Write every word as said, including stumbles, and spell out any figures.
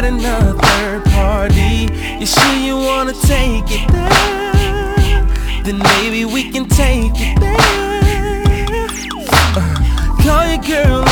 adding a third party. You sure you wanna take it there? Then maybe we can take it there. uh, Call your girl